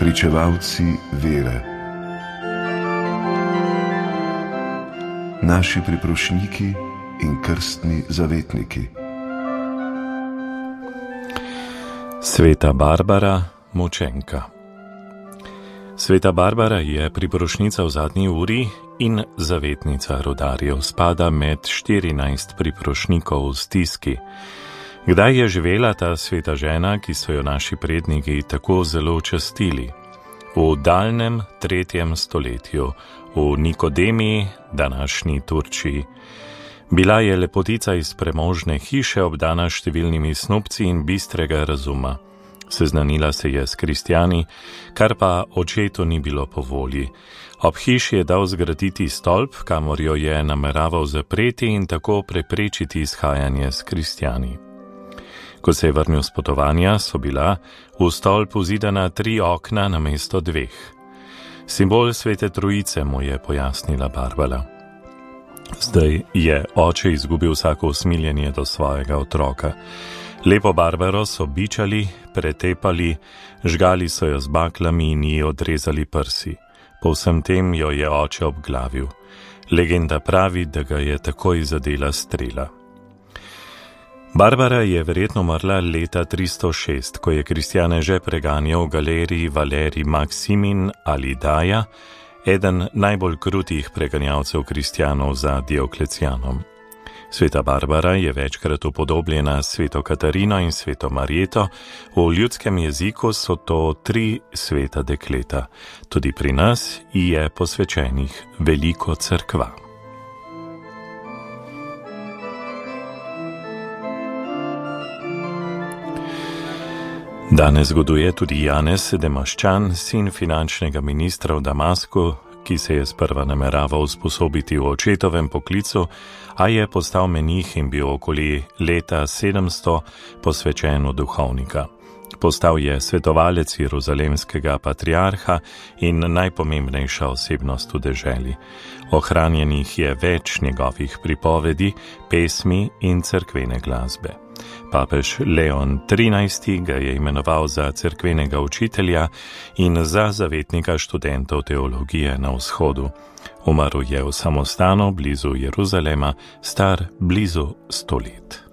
pričevalci vere, naši priprošniki in krstni zavetniki. Sveta Barbara, mučenka. Sveta Barbara je priprošnica v zadnji uri in zavetnica rudarjev, spada med 14 priprošnikov v stiski. Kdaj je živela ta sveta žena, ki so jo naši predniki tako zelo častili? V daljnem 3. stoletju, v Nikodemiji, današnji Turčiji. Bila je lepotica iz premožne hiše, obdana številnimi snubci in bistrega razuma. Seznanila se je s kristjani, kar pa očetu ni bilo po volji. Ob hiši je dal zgraditi stolp, kamor jo je nameraval zapreti in tako preprečiti izhajanje s kristjani. Ko se je vrnil s potovanja, so bila v stolpu zidana 3 okna namesto 2. Simbol Svete Trojice, mu je pojasnila Barbara. Zdaj je oče izgubil vsako usmiljenje do svojega otroka. Lepo Barbaro so bičali, pretepali, žgali so jo z baklami in ji odrezali prsi. Po vsem tem jo je oče obglavil. Legenda pravi, da ga je takoj zadela strela. Barbara je verjetno umrla leta 306, ko je kristjane že preganjal Galerij Valerij Maksimin ali Daja, eden najbolj krutih preganjalcev kristjanov za Dioklecijanom. Sveta Barbara je večkrat upodobljena s sveto Katarino in sveto Marjeto, v ljudskem jeziku so to 3 sveta dekleta. Tudi pri nas je posvečenih veliko cerkva. Danes zgoduje tudi Janez Demaščan, sin finančnega ministra v Damasku, ki se je sprva nameraval usposobiti v očetovem poklicu, a je postal menih in bil okoli leta 700 posvečen v duhovnika. Postal je svetovalec jeruzalemskega patriarha in najpomembnejša osebnost v deželi. Ohranjenih je več njegovih pripovedi, pesmi in cerkvene glasbe. Papež Leon XIII. Ga je imenoval za cerkvenega učitelja in za zavetnika študentov teologije na vzhodu. Umrl je v samostanu blizu Jeruzalema, star blizu 100 let.